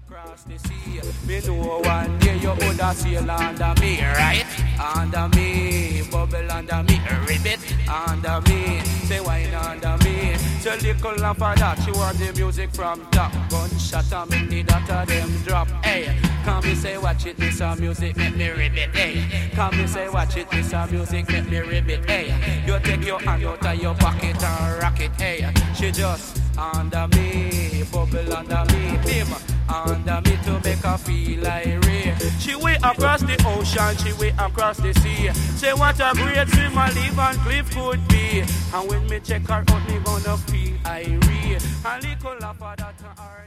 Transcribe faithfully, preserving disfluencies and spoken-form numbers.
across the sea. Me know one day you woulda sail under me, right? Under me, bubble under me, ribbit under me, say wine under me. Say little lamp for that, she want the music from top. Gunshot and make the dot of them drop. Hey, come me say watch it, this a music make me ribbit. Hey, come me say watch it, this a music make me ribbit. Hey, you take your hand out of your pocket and rock it. Hey, she just under me, bubble under me, bim under me to make her feel irate. She way across the ocean, she way across the sea. Say what a great swimmer Lee Van Cleef could be. And when me check her out, me gonna feel irate. And little laugh for that.